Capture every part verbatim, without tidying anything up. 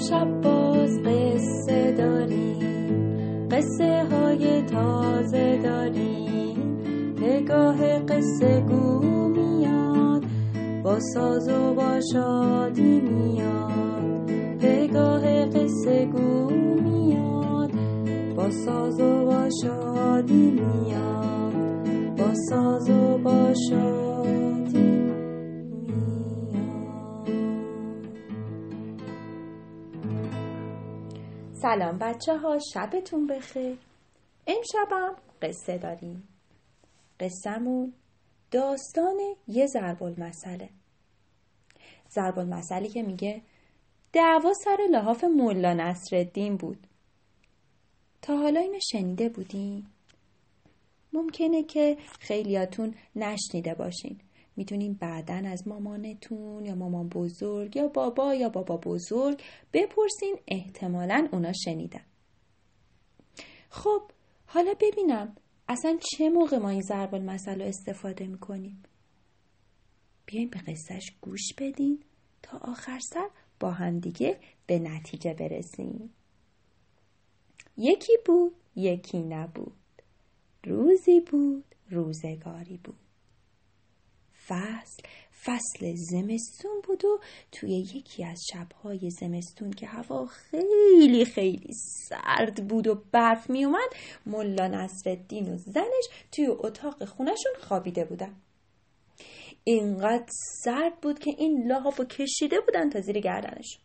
امشب باز قصه داریم، قصه های تازه داریم. پگاه قصه گو میاد، با ساز و با شادی میاد. پگاه قصه گو میاد، با ساز و با شادی میاد. با ساز و با شادی میاد. سلام بچه ها، شبتون بخیر. امشبم قصه داریم. قصه‌مون داستان یه ضرب المثله. ضرب المثلی که میگه دعوا سر لحاف ملا نصرالدین بود. تا حالا اینو شنیده بودین؟ ممکنه که خیلیاتون نشنیده باشین. میتونین بعدن از مامانتون یا مامان بزرگ یا بابا یا بابا بزرگ بپرسین، احتمالاً اونا شنیدن. خب حالا ببینم اصلا چه موقع ما این ضرب المثل رو استفاده میکنیم. بیاین به قصهش گوش بدین تا آخر سر با هم دیگه به نتیجه برسیم. یکی بود یکی نبود، روزی بود روزگاری بود. فصل فصل زمستون بود و توی یکی از شبهای زمستون که هوا خیلی خیلی سرد بود و برف می اومد، ملا نصرالدین و زنش توی اتاق خونشون خوابیده بودن. اینقدر سرد بود که این لحافو کشیده بودن تا زیر گردنشون.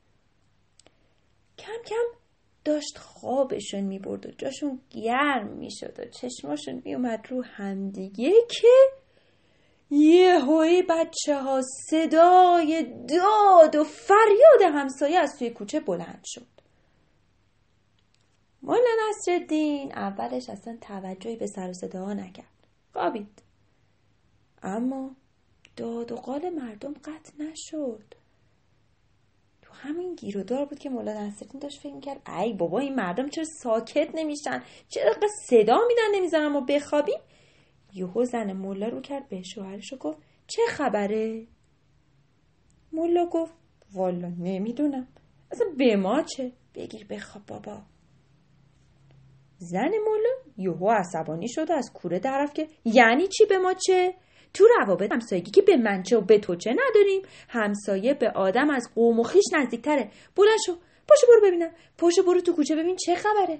کم کم داشت خوابشون می برد و جاشون گرم می شد و چشماشون می اومد رو همدیگه که یه هوی بچه ها صدای داد و فریاد همسایه از توی کوچه بلند شد. ملا نصرالدین اولش اصلا توجهی به سر و صداها نکرد، خوابید. اما داد و قال مردم قطع نشد. تو همین گیر و دار بود که ملا نصرالدین داشت فکر میکرد ای بابا این مردم چرا ساکت نمیشن، چرا صدا میدن نمیزنن ما بخوابیم. یهو زن ملا رو کرد به شوهرش و گفت چه خبره؟ ملا گفت والا نمیدونم، اصلا به ما چه، بگیر بخواب بابا. زن ملا یهو عصبانی شد و از کوره درفت که یعنی چی به ما چه؟ تو روابط همسایگی که به من چه و به تو چه نداریم؟ همسایه به آدم از قوم و خویش نزدیکتره. بلند شو، پاشو برو ببینم، پاشو برو تو کوچه ببین چه خبره.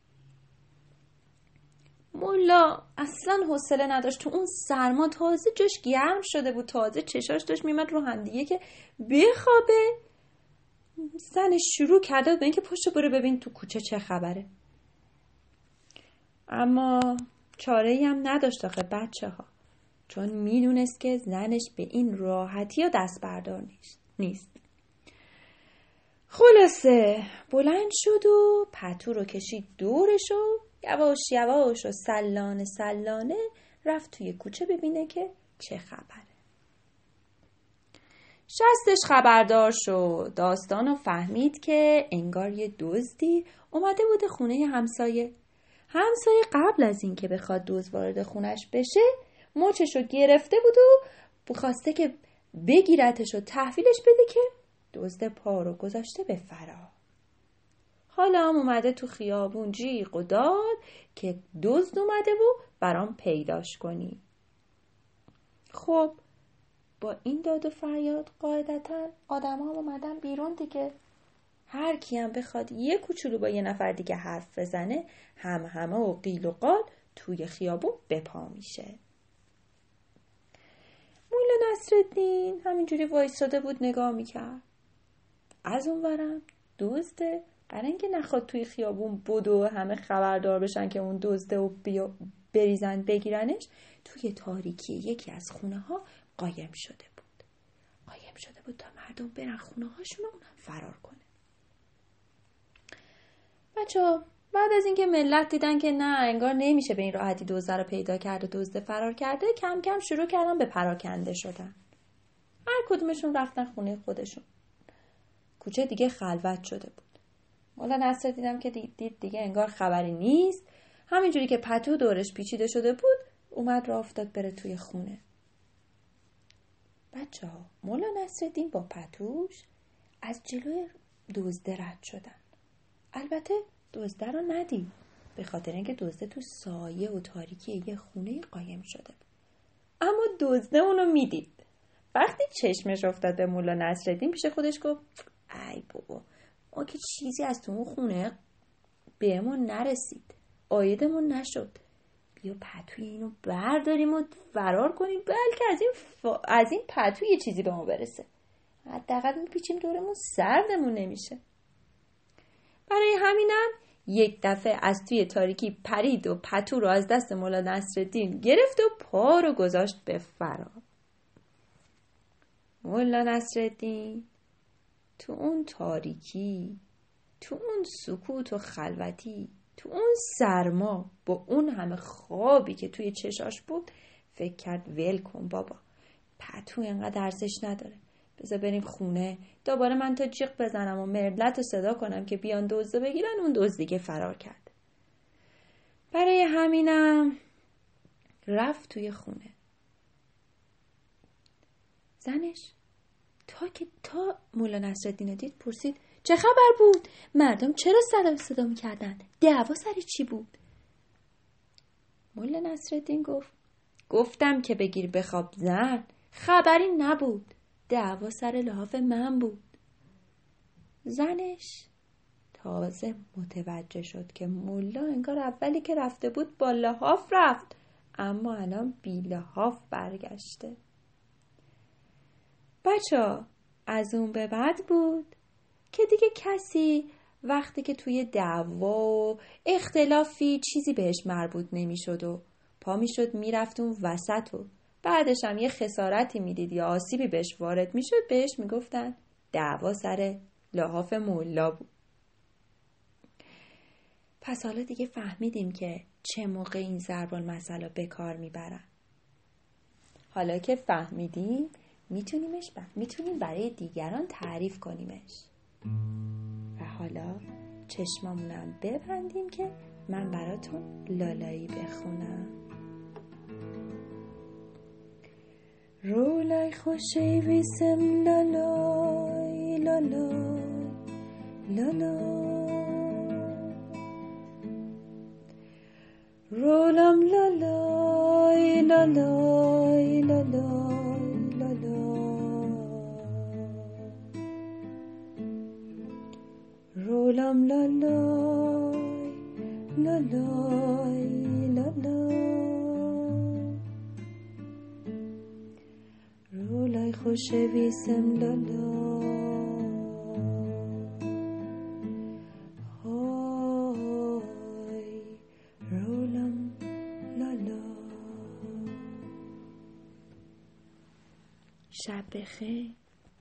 ملا اصلا حوصله نداشت، تو اون سرما تازه جاش گرم شده بود، تازه چشاش داشت میمد رو هم دیگه که بخوابه. زنش شروع کرده به اینکه پاشو برو ببین تو کوچه چه خبره. اما چاره‌ای هم نداشت آخه بچه ها، چون میدونست که زنش به این راحتی و دست بردار نیست. خلاصه بلند شد و پتو رو کشید دورش و یواش یواش و سلانه سلانه رفت توی کوچه ببینه که چه خبره. شستش خبردار شد، داستان رو فهمید که انگار یه دزدی اومده بوده خونه همسایه. همسایه قبل از این که بخواد دزد وارد خونش بشه مچشو گرفته بود و بخواسته که بگیرتش و تحویلش بده که دزد پا رو گذاشته به فرار. حالا هم اومده تو خیابون جیغ و داد که دزد اومده و برام پیداش کنی. خب با این داد و فریاد قاعدتا آدم ها اومدن بیرون دیگه. هر کی هم بخواد یه کوچولو با یه نفر دیگه حرف بزنه هم همه و قیل و قال توی خیابون بپا میشه. ملا نصرالدین همینجوری وایساده بود نگاه میکرد. از اون ورم دزده برای اینکه نخواد توی خیابون بدو همه خبردار بشن که اون دزده و بریزن بگیرنش، توی تاریکی یکی از خونه ها قایم شده بود. قایم شده بود تا مردم برن خونه هاشون و اونم فرار کنه. بچه ها بعد از اینکه ملت دیدن که نه انگار نمیشه به این راحتی دزده رو پیدا کرده، دزده فرار کرده، کم کم شروع کردن به پراکنده شدن. هر کدومشون رفتن خونه خودشون. کوچه دیگه خلوت شده بود. ملا نصر دیدم که دید دیگه انگار خبری نیست، همینجوری که پتو دورش پیچیده شده بود اومد راه افتاد بره توی خونه. بچه ها ملا نصرالدین با پتوش از جلوی دزده رد شدن. البته دزده رو ندید، به خاطر اینکه دزده تو سایه و تاریکی یه خونه قایم شده بود. اما دزده اونو میدید. وقتی چشمش افتاد به مولا نصرالدین پیش خودش گفت ای بابا، ما که چیزی از تو اون خونه بهمون نرسید، عایدمون نشد. بیا پتوی اینو برداریم و فرار کنیم، بلکه از این ف... از این پتوی یه چیزی به ما برسه. حداقل میپیچیم دورمون سردمون نمیشه. برای همینم یک دفعه از توی تاریکی پرید و پتو رو از دست مولا نصرالدین گرفت و پا رو گذاشت به فرار. مولا نصرالدین تو اون تاریکی، تو اون سکوت و خلوتی، تو اون سرما، با اون همه خوابی که توی چشاش بود، فکر کرد ول کن بابا، پتو اینقدر ارزش نداره، بذار بریم خونه، دوباره من تا جیغ بزنم و ملت رو صدا کنم که بیان دزدو بگیرن. اون دزد دیگه فرار کرد. برای همینم رفت توی خونه. زنش تا که تا مولا نصرالدین دید پرسید چه خبر بود؟ مردم چرا صدا صدا میکردن؟ دعوا سر چی بود؟ مولا نصرالدین گفت گفتم که بگیر بخواب زن، خبری نبود، دعوا سر لحاف من بود. زنش تازه متوجه شد که مولا انگار اولی که رفته بود با لحاف رفت، اما الان بی لحاف برگشته. بچه‌ها از اون به بعد بود که دیگه کسی وقتی که توی دعوا و اختلافی چیزی بهش مربوط نمیشد و پا میشد میرفت اون وسط و بعدش هم یه خسارتی میدید یا آسیبی بهش وارد میشد، بهش میگفتن دعوا سر لحاف مولا بود. پس حالا دیگه فهمیدیم که چه موقع این ضرب المثل به کار میبرن. حالا که فهمیدیم میتونیمش ب... میتونیم برای دیگران تعریف کنیمش. و حالا چشمامونم ببندیم که من براتون لالایی بخونم. رولای خوشی ویسم لالای لالای لالای رولم لالای لالای لالای لالای رولم لالای لالای لالای رولای خوشه ویسم لالای های رولم لالای. شب بخیر.